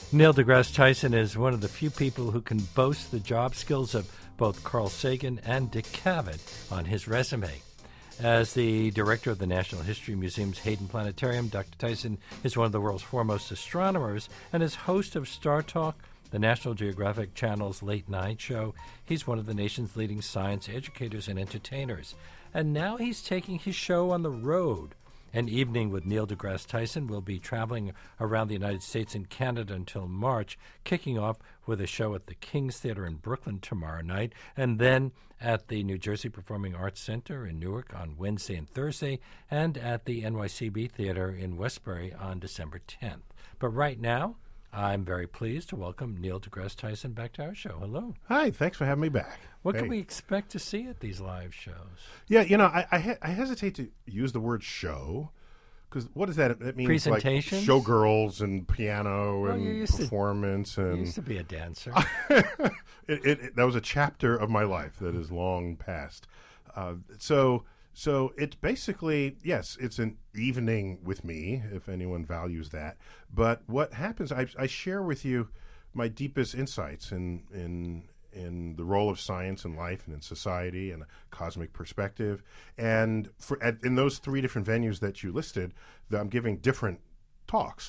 Neil deGrasse Tyson is one of the few people who can boast the job skills of both Carl Sagan and Dick Cavett on his resume. As the director of the National History Museum's Hayden Planetarium, Dr. Tyson is one of the world's foremost astronomers, and as host of Star Talk, the National Geographic Channel's late-night show. He's one of the nation's leading science educators and entertainers. And now he's taking his show on the road. An Evening with Neil deGrasse Tyson will be traveling around the United States and Canada until March, kicking off with a show at the King's Theatre in Brooklyn tomorrow night, and then at the New Jersey Performing Arts Center in Newark on Wednesday and Thursday, and at the NYCB Theatre in Westbury on December 10th. But right now, I'm very pleased to welcome Neil deGrasse Tyson back to our show. Hello. Hi, thanks for having me back. What can we expect to see at these live shows? Yeah, you know, I hesitate to use the word show, because what does that? It means presentations, like showgirls and piano and performance. You used to be a dancer. That was a chapter of my life that is long past. So it's basically, yes, it's an evening with me, if anyone values that. But what happens, I share with you my deepest insights in the role of science in life and in society and a cosmic perspective. And in those three different venues that you listed, I'm giving different talks.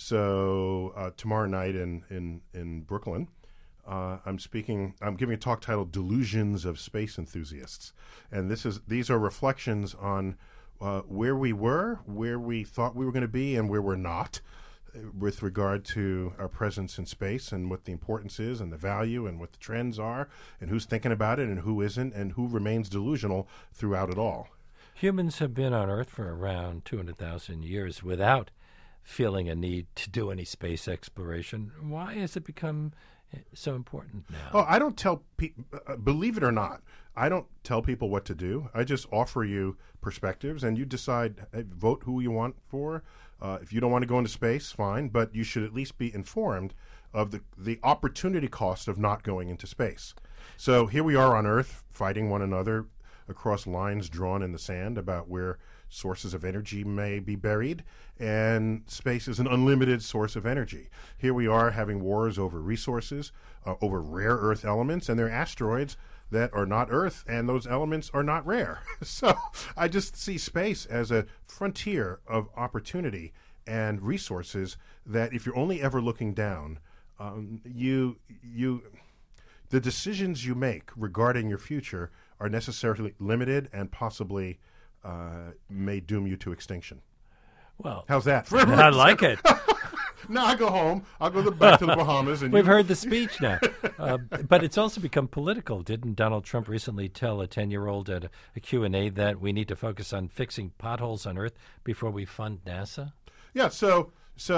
So tomorrow night in Brooklyn, I'm giving a talk titled "Delusions of Space Enthusiasts," and these are reflections on where we were, where we thought we were going to be, and where we're not, with regard to our presence in space and what the importance is, and the value, and what the trends are, and who's thinking about it, and who isn't, and who remains delusional throughout it all. Humans have been on Earth for around 200,000 years without feeling a need to do any space exploration. Why has it become so important now? Oh, I don't tell people, believe it or not, I don't tell people what to do. I just offer you perspectives, and you decide, vote who you want for. If you don't want to go into space, fine, but you should at least be informed of the opportunity cost of not going into space. So here we are on Earth fighting one another across lines drawn in the sand about where sources of energy may be buried, and space is an unlimited source of energy. Here we are having wars over resources, over rare Earth elements, and they're asteroids that are not Earth, and those elements are not rare. So I just see space as a frontier of opportunity and resources that if you're only ever looking down, the decisions you make regarding your future are necessarily limited and possibly may doom you to extinction. Well, how's that? I like it. Now I go home. I'll go back to the Bahamas. And We've heard the speech now. But it's also become political. Didn't Donald Trump recently tell a 10-year-old at a Q&A that we need to focus on fixing potholes on Earth before we fund NASA? Yeah, so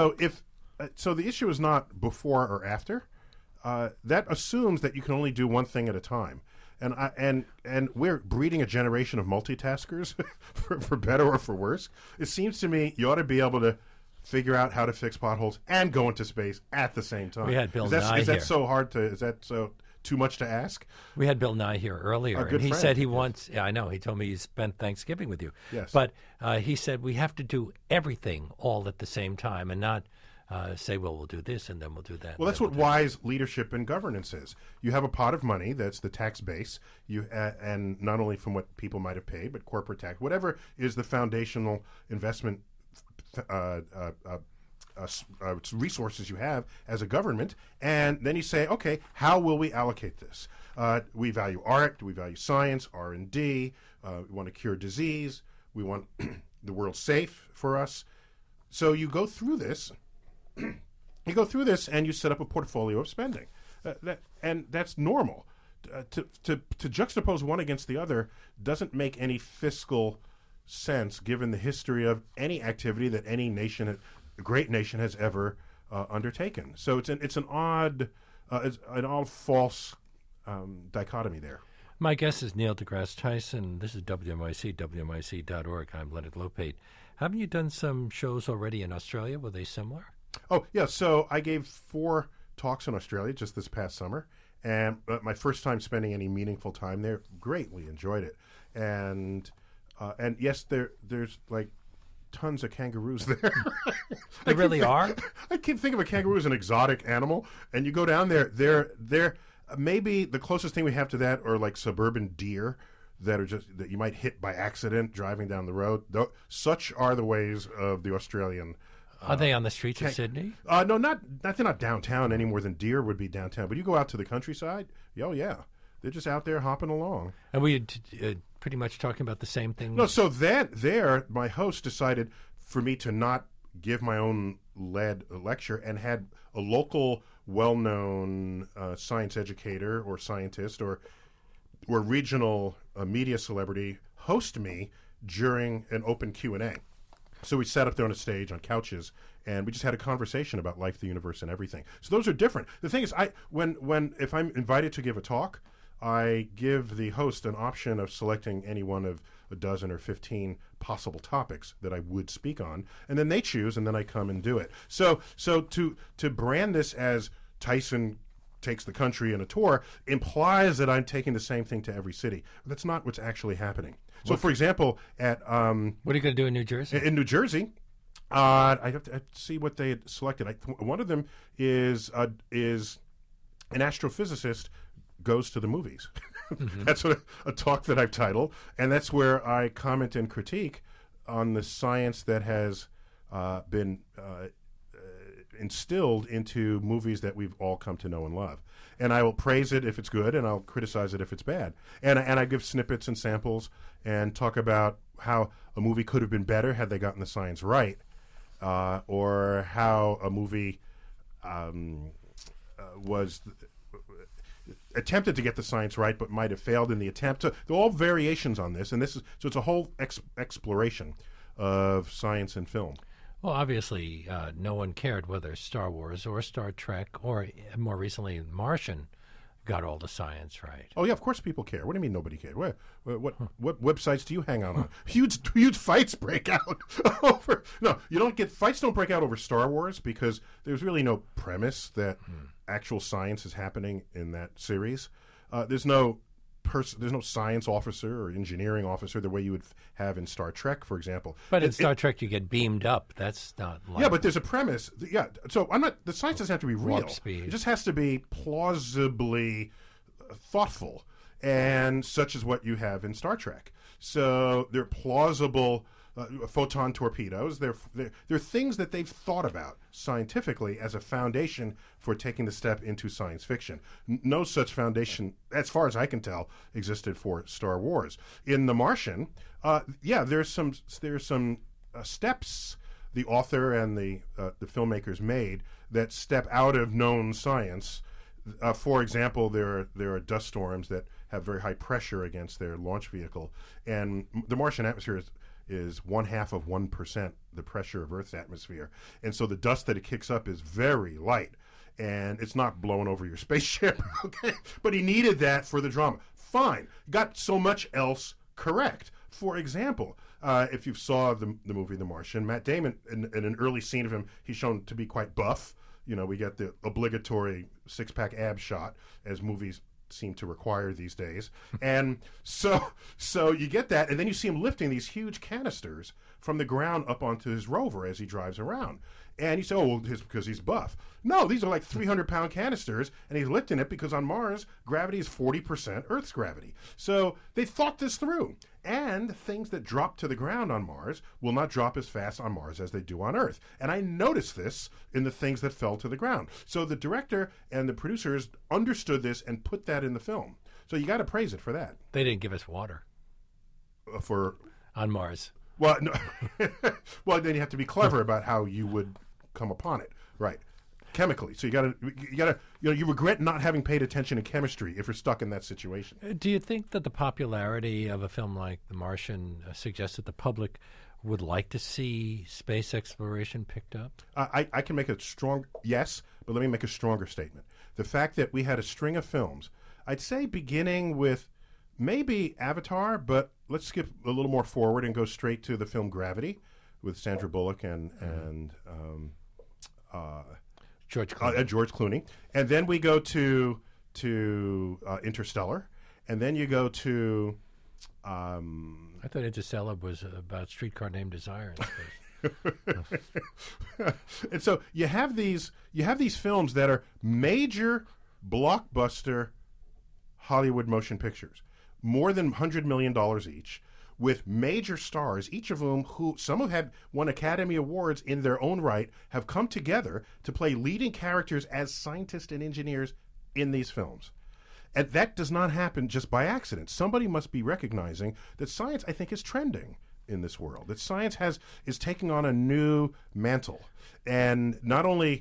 the issue is not before or after. That assumes that you can only do one thing at a time. And we're breeding a generation of multitaskers, for better or for worse. It seems to me you ought to be able to figure out how to fix potholes and go into space at the same time. We had Bill Nye here. Is that so hard to? Is that so too much to ask? We had Bill Nye here earlier, and he said he wants. Yeah, I know. He told me he spent Thanksgiving with you. Yes, but he said we have to do everything all at the same time, and not say, well, we'll do this and then we'll do that. Well, that's what wise leadership and governance is. You have a pot of money that's the tax base, and not only from what people might have paid, but corporate tax, whatever is the foundational investment resources you have as a government. And then you say, okay, how will we allocate this? We value art, we value science, R&D, we want to cure disease, we want the world safe for us. So you go through this. And you set up a portfolio of spending, and that's normal. To juxtapose one against the other doesn't make any fiscal sense, given the history of any activity that any nation, a great nation, has ever undertaken. So it's an odd false dichotomy there. My guest is Neil deGrasse Tyson. This is WNYC, WNYC.org. I'm Leonard Lopate. Haven't you done some shows already in Australia? Were they similar? Oh, yeah. So I gave 4 talks in Australia just this past summer, and my first time spending any meaningful time there, greatly enjoyed it. And yes, there's like tons of kangaroos there. There really are? I can't think of a kangaroo as an exotic animal. And you go down there, they're maybe the closest thing we have to that are like suburban deer that are just that you might hit by accident driving down the road. Such are the ways of the Australian. Are they on the streets of Sydney? No, they're not downtown any more than deer would be downtown. But you go out to the countryside, oh yeah, they're just out there hopping along. And we pretty much talking about the same thing. No, so there, my host decided for me to not give my own led lecture and had a local, well-known science educator or scientist or regional media celebrity host me during an open Q&A. So we sat up there on a stage on couches, and we just had a conversation about life, the universe, and everything. So those are different. The thing is, if I'm invited to give a talk, I give the host an option of selecting any one of a dozen or 15 possible topics that I would speak on, and then they choose, and then I come and do it. So to brand this as Tyson takes the country in a tour implies that I'm taking the same thing to every city. That's not what's actually happening. So, for example, at what are you going to do in New Jersey? In New Jersey, I have to see what they had selected. One of them is an astrophysicist goes to the movies. Mm-hmm. That's a talk that I've titled, and that's where I comment and critique on the science that has been instilled into movies that we've all come to know and love. And I will praise it if it's good, and I'll criticize it if it's bad. And I give snippets and samples and talk about how a movie could have been better had they gotten the science right, or how a movie was attempted to get the science right but might have failed in the attempt. So there are all variations on this, and so it's a whole exploration of science and film. Well, obviously, no one cared whether Star Wars or Star Trek or, more recently, Martian got all the science right. Oh, yeah, of course people care. What do you mean nobody cared? What websites do you hang out on? Huge fights break out over... No, you don't get... Fights don't break out over Star Wars because there's really no premise that actual science is happening in that series. There's no science officer or engineering officer the way you would have in Star Trek, for example. But in Star Trek, you get beamed up. That's not like... Yeah, but there's a premise. Yeah, so the science doesn't have to be real. Warp speed. It just has to be plausibly thoughtful, and such as what you have in Star Trek. So they're plausible photon torpedoes. They're things that they've thought about scientifically as a foundation for taking the step into science fiction. No such foundation, as far as I can tell, existed for Star Wars. In The Martian, there's some steps the author and the filmmakers made that step out of known science. For example, there are dust storms that have very high pressure against their launch vehicle, and the Martian atmosphere is 0.1% the pressure of Earth's atmosphere. And so the dust that it kicks up is very light, and it's not blowing over your spaceship, okay? But he needed that for the drama. Fine. Got so much else correct. For example, if you saw the movie The Martian, Matt Damon, in an early scene of him, he's shown to be quite buff. You know, we get the obligatory six-pack ab shot, as movies seem to require these days. And so you get that, and then you see him lifting these huge canisters from the ground up onto his rover as he drives around. And you say, oh, well, because he's buff. No, these are like 300-pound canisters, and he's lifting it because on Mars, gravity is 40% Earth's gravity. So they thought this through. And things that drop to the ground on Mars will not drop as fast on Mars as they do on Earth. And I noticed this in the things that fell to the ground. So the director and the producers understood this and put that in the film. So you got to praise it for that. They didn't give us water. On Mars. Well, no. Well, then you have to be clever about how you would come upon it, right? Chemically. So you regret not having paid attention in chemistry if you're stuck in that situation. Do you think that the popularity of a film like The Martian suggests that the public would like to see space exploration picked up? I can make a strong yes, but let me make a stronger statement. The fact that we had a string of films, I'd say beginning with maybe Avatar, but let's skip a little more forward and go straight to the film Gravity with Sandra Bullock and George Clooney. And then we go to Interstellar, and then you go to I thought Interstellar was about Streetcar Named Desire in space. And so you have these films that are major blockbuster Hollywood motion pictures, more than $100 million each, with major stars, each of whom some have won Academy Awards in their own right, have come together to play leading characters as scientists and engineers in these films. And that does not happen just by accident. Somebody must be recognizing that science, I think, is trending in this world. That science is taking on a new mantle. And not only,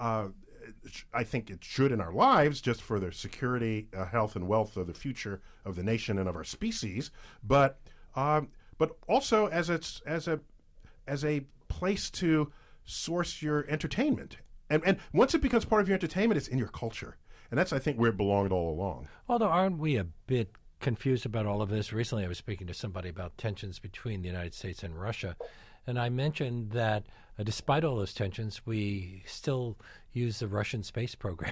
I think it should in our lives, just for the security, health, and wealth of the future of the nation and of our species, but also as a place to source your entertainment. And once it becomes part of your entertainment, it's in your culture. And that's, I think, where it belonged all along. Although, aren't we a bit confused about all of this? Recently, I was speaking to somebody about tensions between the United States and Russia, and I mentioned that despite all those tensions, we still use the Russian space program.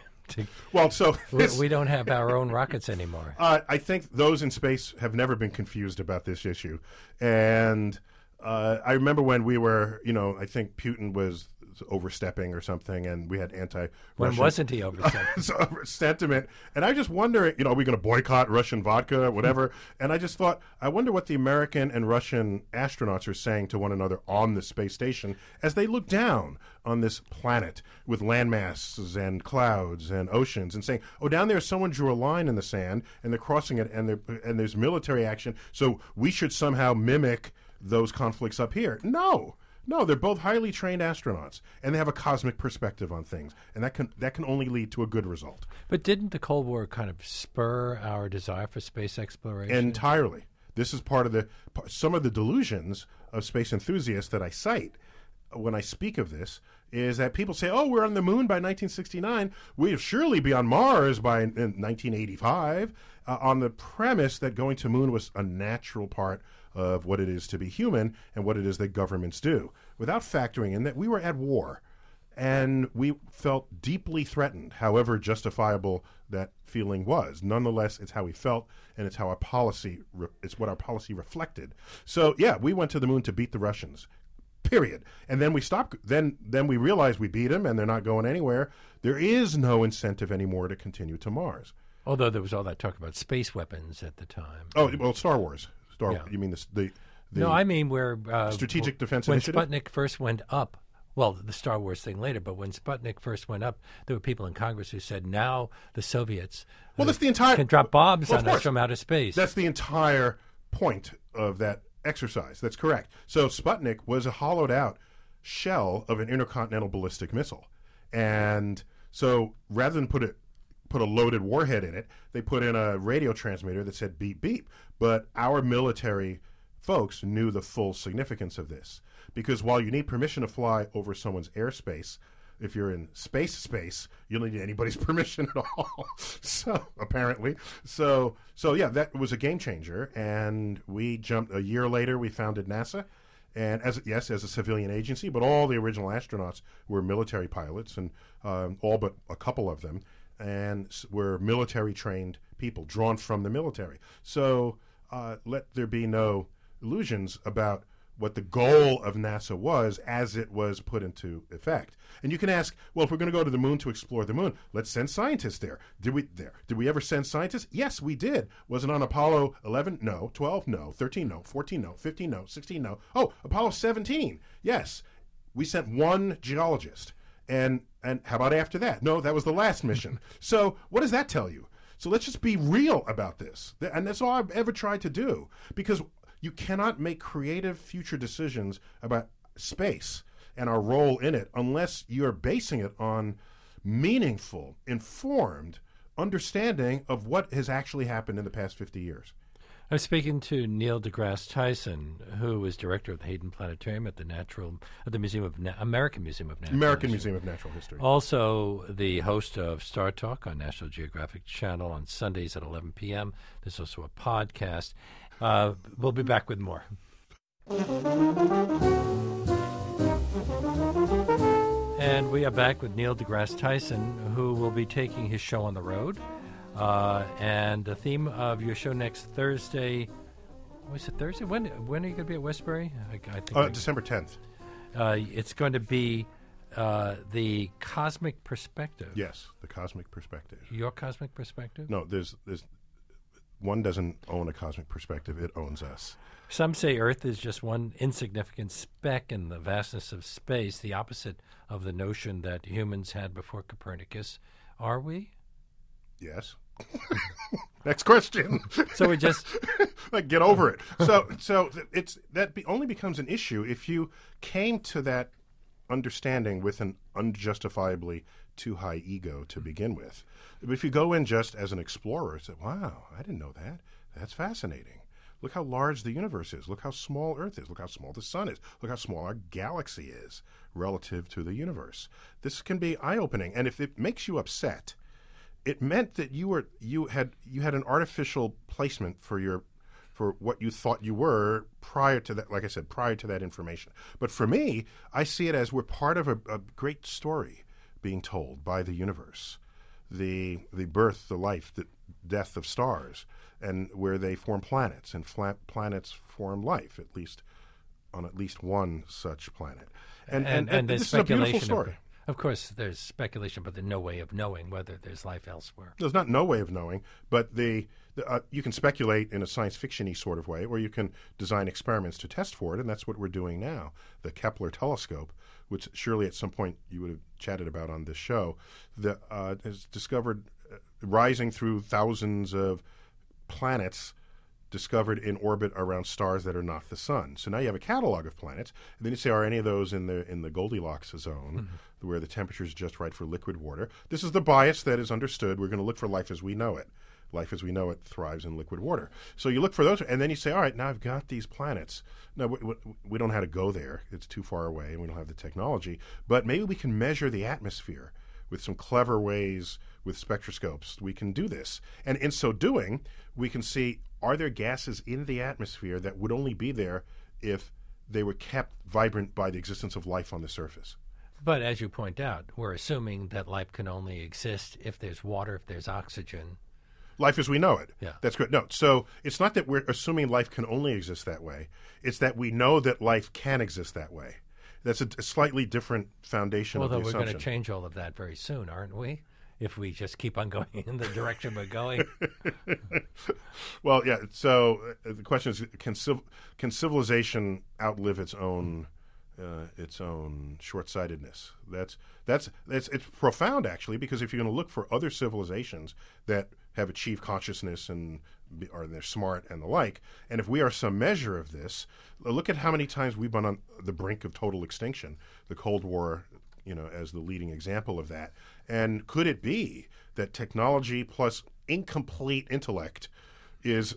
We don't have our own rockets anymore. I think those in space have never been confused about this issue. And I remember when we were, I think Putin was overstepping or something, and we had anti-Russian... When wasn't he overstepping? Sentiment. And I just wonder, are we going to boycott Russian vodka, whatever? And I just thought, I wonder what the American and Russian astronauts are saying to one another on the space station as they look down on this planet with landmasses and clouds and oceans and saying, oh, down there someone drew a line in the sand and they're crossing it and there's military action, so we should somehow mimic those conflicts up here. No, they're both highly trained astronauts, and they have a cosmic perspective on things, and that can only lead to a good result. But didn't the Cold War kind of spur our desire for space exploration? Entirely. This is part of some of the delusions of space enthusiasts that I cite when I speak of this, is that people say, oh, we're on the moon by 1969. We'll surely be on Mars by 1985, on the premise that going to moon was a natural part of what it is to be human and what it is that governments do, without factoring in that we were at war and we felt deeply threatened, however justifiable that feeling was. Nonetheless, it's how we felt, and it's how it's what our policy reflected. So, yeah, we went to the moon to beat the Russians, period. And then we stopped. Then we realized we beat them and they're not going anywhere. There is no incentive anymore to continue to Mars. Although there was all that talk about space weapons at the time. Oh, well, Star Wars. Yeah. You mean the No, I mean where Strategic Defense when Initiative? Sputnik first went up. Well, the Star Wars thing later, but when Sputnik first went up, there were people in Congress who said, now the Soviets that's the entire, can drop bombs on course. us from outer space. That's the entire point of that exercise. That's correct. So Sputnik was a hollowed-out shell of an intercontinental ballistic missile. And so rather than put a loaded warhead in it, they put in a radio transmitter that said beep, beep. But our military folks knew the full significance of this. Because while you need permission to fly over someone's airspace, if you're in space, you don't need anybody's permission at all. So, apparently. So yeah, that was a game changer. And we jumped, a year later, we founded NASA. And as a civilian agency, but all the original astronauts were military pilots, and all but a couple of them, and were military-trained people drawn from the military. So let there be no illusions about what the goal of NASA was as it was put into effect. And you can ask, well, if we're going to go to the moon to explore the moon, let's send scientists there. Did we ever send scientists? Yes, we did. Was it on Apollo 11? No. 12? No. 13? No. 14? No. 15? No. 16? No. Oh, Apollo 17. Yes. We sent one geologist. And how about after that? No, that was the last mission. So what does that tell you? So let's just be real about this. And that's all I've ever tried to do. Because you cannot make creative future decisions about space and our role in it unless you're basing it on meaningful, informed understanding of what has actually happened in the past 50 years. I'm speaking to Neil deGrasse Tyson, who is director of the Hayden Planetarium at the American Museum of Natural History. Also the host of Star Talk on National Geographic Channel on Sundays at 11 p.m. There's also a podcast. We'll be back with more. And we are back with Neil deGrasse Tyson, who will be taking his show on the road. And the theme of your show next Thursday, was it Thursday? When are you going to be at Westbury? I think December 10th. It's going to be the cosmic perspective. Yes, the cosmic perspective. Your cosmic perspective? No, there's one doesn't own a cosmic perspective. It owns us. Some say Earth is just one insignificant speck in the vastness of space, the opposite of the notion that humans had before Copernicus. Are we? Yes. Next question. So we just like get over it. So only becomes an issue if you came to that understanding with an unjustifiably too high ego to begin with. But if you go in just as an explorer, say, "Wow, I didn't know that. That's fascinating. Look how large the universe is. Look how small Earth is. Look how small the sun is. Look how small our galaxy is relative to the universe." This can be eye-opening, and if it makes you upset, it meant that you had an artificial placement for what you thought you were prior to that. Like I said, prior to that information. But for me, I see it as we're part of a great story being told by the universe, the birth, the life, the death of stars, and where they form planets, and planets form life, at least on at least one such planet. And this is a beautiful story. Of course, there's speculation, but there's no way of knowing whether there's life elsewhere. There's not no way of knowing, but you can speculate in a science fiction-y sort of way, or you can design experiments to test for it, and that's what we're doing now. The Kepler telescope, which surely at some point you would have chatted about on this show, has discovered, rising through thousands of planets discovered in orbit around stars that are not the sun. So now you have a catalog of planets, and then you say, are any of those in the Goldilocks zone, where the temperature is just right for liquid water? This is the bias that is understood. We're going to look for life as we know it. Life as we know it thrives in liquid water. So you look for those, and then you say, all right, now I've got these planets. No, we don't know how to go there. It's too far away, and we don't have the technology. But maybe we can measure the atmosphere with some clever ways with spectroscopes. We can do this. And in so doing, we can see, are there gases in the atmosphere that would only be there if they were kept vibrant by the existence of life on the surface? But as you point out, we're assuming that life can only exist if there's water, if there's oxygen. Life as we know it. Yeah. That's good. No, so it's not that we're assuming life can only exist that way. It's that we know that life can exist that way. That's a slightly different foundation of the assumption. Although we're going to change all of that very soon, aren't we? If we just keep on going in the direction we're going. Well, yeah. So the question is, can civilization outlive its own short-sightedness? It's profound, actually, because if you're going to look for other civilizations that have achieved consciousness and they're smart and the like, and if we are some measure of this, look at how many times we've been on the brink of total extinction. The Cold War, as the leading example of that. And could it be that technology plus incomplete intellect is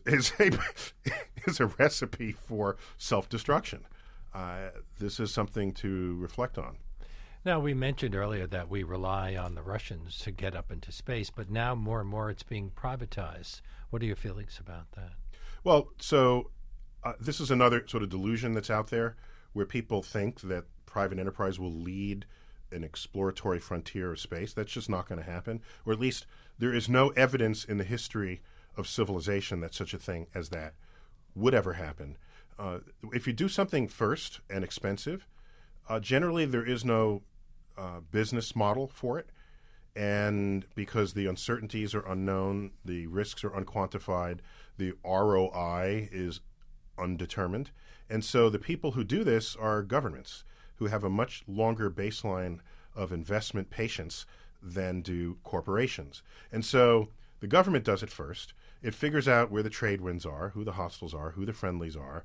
a recipe for self-destruction? This is something to reflect on. Now, we mentioned earlier that we rely on the Russians to get up into space, but now more and more it's being privatized. What are your feelings about that? Well, so this is another sort of delusion that's out there where people think that private enterprise will lead an exploratory frontier of space. That's just not going to happen, or at least there is no evidence in the history of civilization that such a thing as that would ever happen. If you do something first and expensive, generally there is no business model for it, and because the uncertainties are unknown, the risks are unquantified, the ROI is undetermined, and so the people who do this are governments who have a much longer baseline of investment patience than do corporations. And so the government does it first. It figures out where the trade winds are, who the hostiles are, who the friendlies are,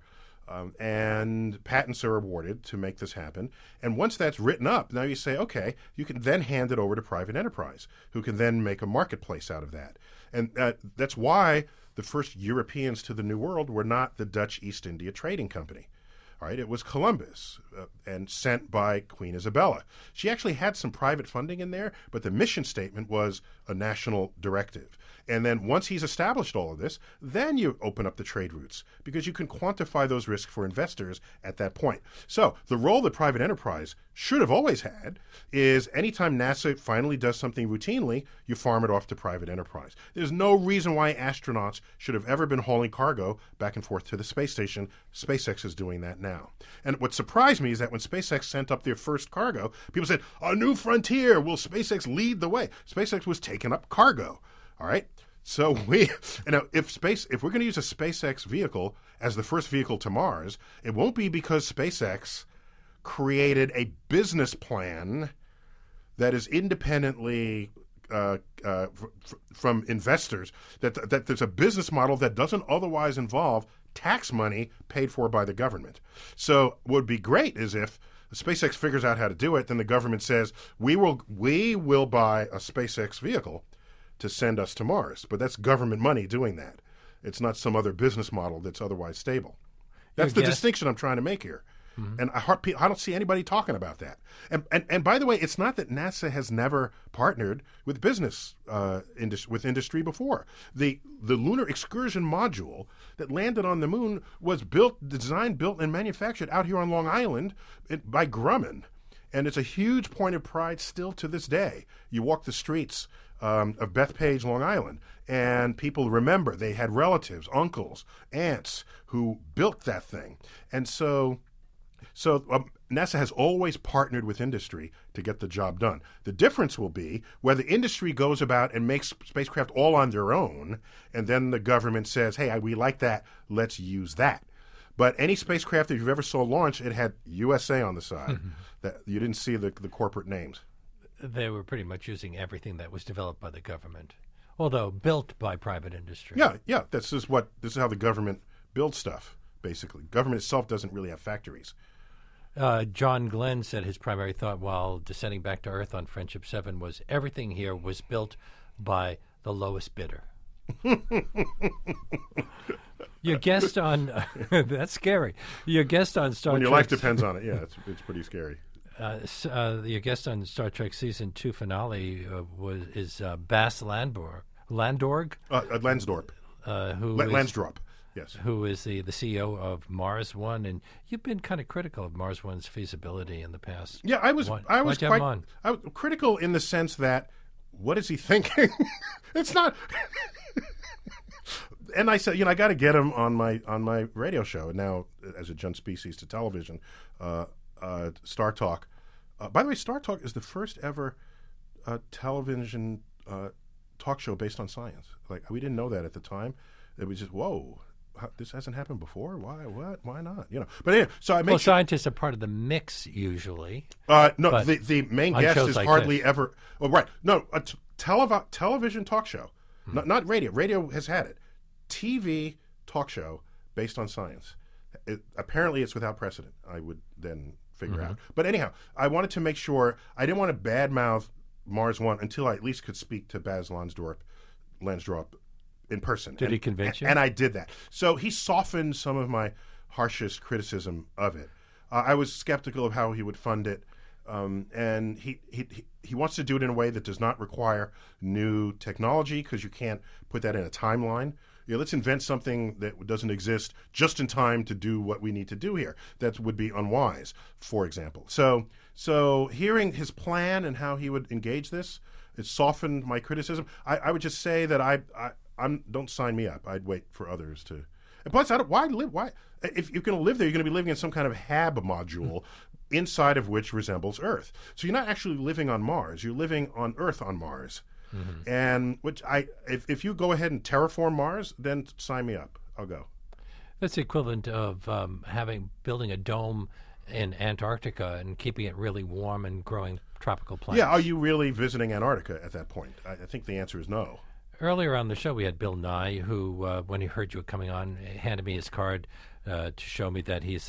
and patents are awarded to make this happen. And once that's written up, now you say, okay, you can then hand it over to private enterprise, who can then make a marketplace out of that. And that's why the first Europeans to the New World were not the Dutch East India Trading Company. All right, it was Columbus and sent by Queen Isabella. She actually had some private funding in there, but the mission statement was a national directive. And then once he's established all of this, then you open up the trade routes because you can quantify those risks for investors at that point. So the role that private enterprise should have always had is anytime NASA finally does something routinely, you farm it off to private enterprise. There's no reason why astronauts should have ever been hauling cargo back and forth to the space station. SpaceX is doing that now. And what surprised me me is that when SpaceX sent up their first cargo, people said, "A new frontier. Will SpaceX lead the way?" SpaceX was taking up cargo. All right. So if we're going to use a SpaceX vehicle as the first vehicle to Mars, it won't be because SpaceX created a business plan that is independently from investors, that there's a business model that doesn't otherwise involve tax money paid for by the government. So what would be great is if SpaceX figures out how to do it, then the government says, we will buy a SpaceX vehicle to send us to Mars. But that's government money doing that. It's not some other business model that's otherwise stable. That's the distinction I'm trying to make here. Mm-hmm. And I don't see anybody talking about that. And by the way, it's not that NASA has never partnered with business with industry before. The lunar excursion module that landed on the moon was designed, built, and manufactured out here on Long Island by Grumman. And it's a huge point of pride still to this day. You walk the streets of Bethpage, Long Island, and people remember they had relatives, uncles, aunts who built that thing. And so NASA has always partnered with industry to get the job done. The difference will be whether industry goes about and makes spacecraft all on their own, and then the government says, hey, we like that, let's use that. But any spacecraft that you've ever saw launch, it had USA on the side. That you didn't see the corporate names. They were pretty much using everything that was developed by the government, although built by private industry. Yeah. This is how the government builds stuff, basically. Government itself doesn't really have factories. John Glenn said his primary thought while descending back to Earth on Friendship 7 was everything here was built by the lowest bidder. Your guest on that's scary. Your guest on Star Trek. When your life depends on it, yeah, it's pretty scary. Your guest on Star Trek season 2 finale is Bas Landorg. Lansdorp. Lansdorp. Yes. Who is the CEO of Mars One, and you've been kind of critical of Mars One's feasibility in the past. Yeah, I was critical in the sense that what is he thinking? It's not. And I said, I got to get him on my radio show now as adjunct species to television, Star Talk. By the way, Star Talk is the first ever television talk show based on science. Like, we didn't know that at the time. It was just, whoa. This hasn't happened before. Why? What? Why not? But anyway, so I make scientists are part of the mix usually. No, the main guest is like hardly ever. Oh, right. No, a television talk show, not radio. Radio has had it. TV talk show based on science. Apparently, it's without precedent. I would then figure out. But anyhow, I wanted to make sure I didn't want to badmouth Mars One until I at least could speak to Bas Lansdorp in person. Did he convince you? And I did that. So he softened some of my harshest criticism of it. I was skeptical of how he would fund it, and he wants to do it in a way that does not require new technology because you can't put that in a timeline. Let's invent something that doesn't exist just in time to do what we need to do here. That would be unwise, for example. So hearing his plan and how he would engage this, it softened my criticism. I would just say that don't sign me up. I'd wait for others to. And plus, why live? Why, if you're going to live there, you're going to be living in some kind of HAB module inside of which resembles Earth. So you're not actually living on Mars. You're living on Earth on Mars. Mm-hmm. And if you go ahead and terraform Mars, then sign me up. I'll go. That's the equivalent of building a dome in Antarctica and keeping it really warm and growing tropical plants. Yeah, are you really visiting Antarctica at that point? I think the answer is no. Earlier on the show, we had Bill Nye, who, when he heard you were coming on, handed me his card to show me that he's the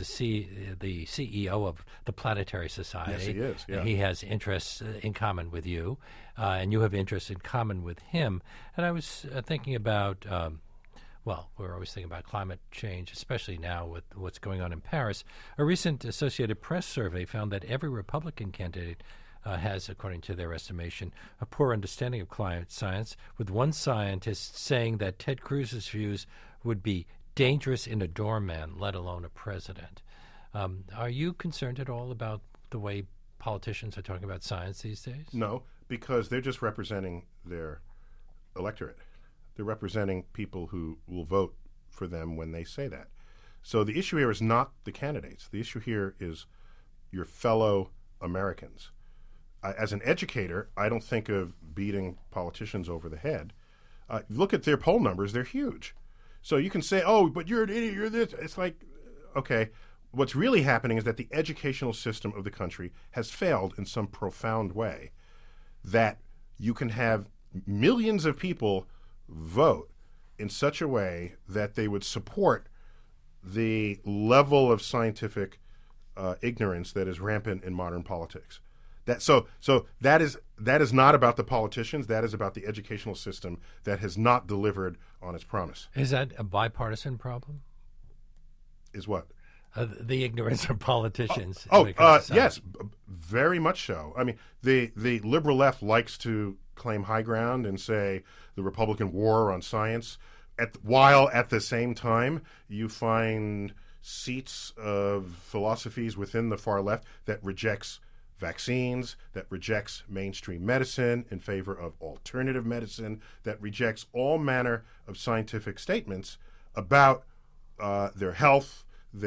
CEO of the Planetary Society. Yes, he is. Yeah. He has interests in common with you, and you have interests in common with him. And I was thinking about, we're always thinking about climate change, especially now with what's going on in Paris. A recent Associated Press survey found that every Republican candidate has, according to their estimation, a poor understanding of climate science, with one scientist saying that Ted Cruz's views would be dangerous in a doorman, let alone a president. Are you concerned at all about the way politicians are talking about science these days? No, because they're just representing their electorate. They're representing people who will vote for them when they say that. So the issue here is not the candidates. The issue here is your fellow Americans. As an educator, I don't think of beating politicians over the head. Look at their poll numbers; they're huge. So you can say, "Oh, but you're an idiot. You're this." It's like, okay, what's really happening is that the educational system of the country has failed in some profound way. That you can have millions of people vote in such a way that they would support the level of scientific ignorance that is rampant in modern politics. So that is not about the politicians. That is about the educational system that has not delivered on its promise. Is that a bipartisan problem? Is what? The ignorance of politicians. Yes, very much so. I mean, the liberal left likes to claim high ground and say the Republican war on science, while at the same time you find seats of philosophies within the far left that rejects vaccines, that rejects mainstream medicine in favor of alternative medicine, that rejects all manner of scientific statements about their health,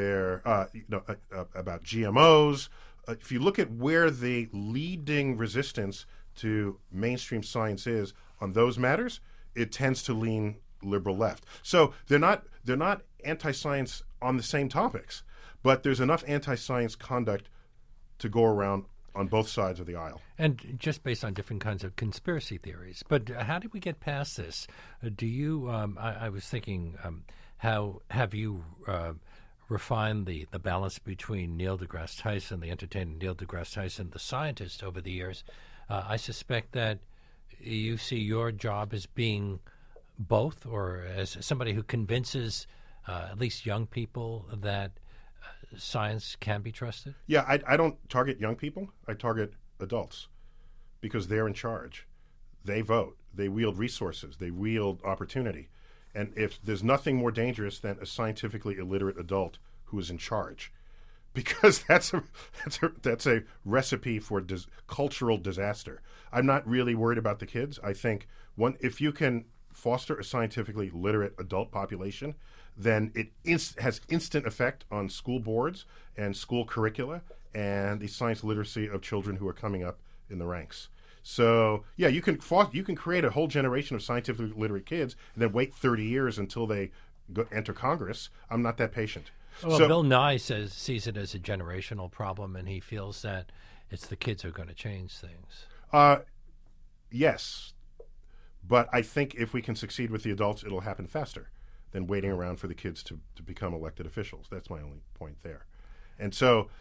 about GMOs. If you look at where the leading resistance to mainstream science is on those matters, it tends to lean liberal left. So they're not anti-science on the same topics, but there's enough anti-science conduct to go around on both sides of the aisle. And just based on different kinds of conspiracy theories. But how did we get past this? Do you, I was thinking, how have you refined the balance between Neil deGrasse Tyson, the entertainer Neil deGrasse Tyson, the scientist over the years? I suspect that you see your job as being both, or as somebody who convinces at least young people that science can be trusted? Yeah, I don't target young people. I target adults because they're in charge. They vote. They wield resources. They wield opportunity. And if there's nothing more dangerous than a scientifically illiterate adult who is in charge, because that's a recipe for cultural disaster. I'm not really worried about the kids. I think if you can foster a scientifically literate adult population, then it has instant effect on school boards and school curricula and the science literacy of children who are coming up in the ranks. So, yeah, you can create a whole generation of scientifically literate kids and then wait 30 years until they enter Congress. I'm not that patient. Well, Bill Nye sees it as a generational problem, and he feels that it's the kids who are going to change things. Yes, but I think if we can succeed with the adults, it'll happen faster than waiting around for the kids to become elected officials. That's my only point there. And so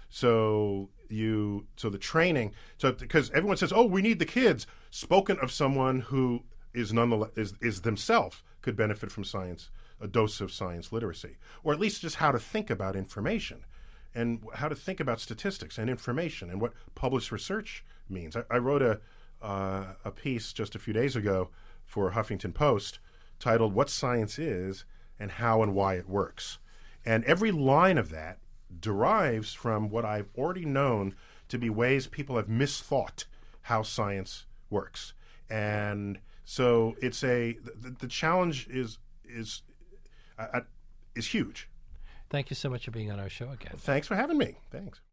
the training, because everyone says, "Oh, we need the kids," spoken of someone who is themselves could benefit from science, a dose of science literacy, or at least just how to think about information and how to think about statistics and information and what published research means. I wrote a piece just a few days ago for Huffington Post titled "What Science Is and How and Why It Works." And every line of that derives from what I've already known to be ways people have misthought how science works. And so it's the challenge is huge. Thank you so much for being on our show again. Thanks for having me. Thanks.